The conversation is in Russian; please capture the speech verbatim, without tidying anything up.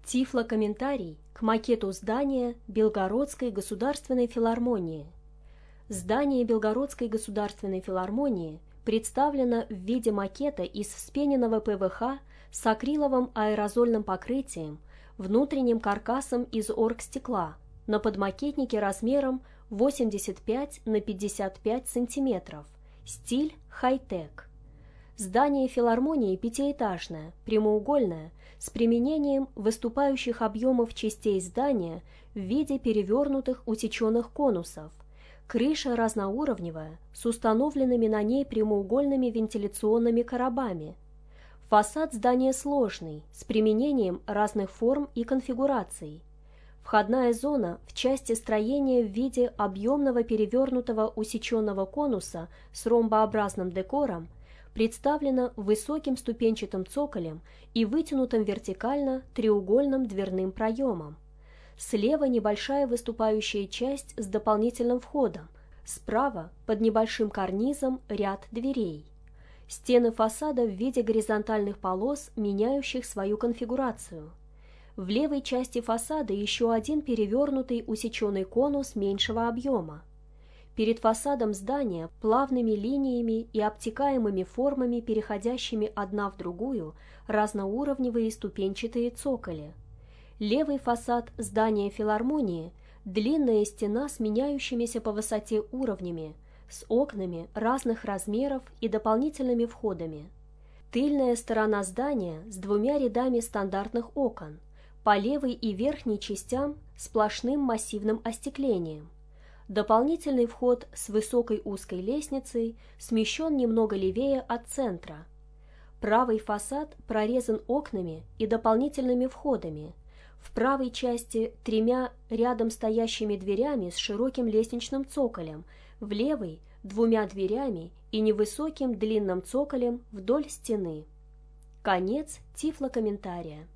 Тифлокомментарий к макету здания Белгородской государственной филармонии. Здание Белгородской государственной филармонии представлено в виде макета из вспененного ПВХ с акриловым аэрозольным покрытием, внутренним каркасом из оргстекла на подмакетнике размером восемьдесят пять на пятьдесят пять сантиметров, стиль хай-тек. Здание филармонии пятиэтажное, прямоугольное, с применением выступающих объемов частей здания в виде перевернутых усеченных конусов, крыша разноуровневая, с установленными на ней прямоугольными вентиляционными коробами. Фасад здания сложный, с применением разных форм и конфигураций. Входная зона в части строения в виде объемного перевернутого усеченного конуса с ромбообразным декором представлена высоким ступенчатым цоколем и вытянутым вертикально треугольным дверным проемом. Слева небольшая выступающая часть с дополнительным входом, справа под небольшим карнизом ряд дверей. Стены фасада в виде горизонтальных полос, меняющих свою конфигурацию. В левой части фасада еще один перевернутый усеченный конус меньшего объема. Перед фасадом здания плавными линиями и обтекаемыми формами, переходящими одна в другую, разноуровневые ступенчатые цоколи. Левый фасад здания филармонии – длинная стена с меняющимися по высоте уровнями, с окнами разных размеров и дополнительными входами. Тыльная сторона здания с двумя рядами стандартных окон, по левой и верхней частям сплошным массивным остеклением. Дополнительный вход с высокой узкой лестницей смещен немного левее от центра. Правый фасад прорезан окнами и дополнительными входами. В правой части тремя рядом стоящими дверями с широким лестничным цоколем, в левой – двумя дверями и невысоким длинным цоколем вдоль стены. Конец тифлокомментария.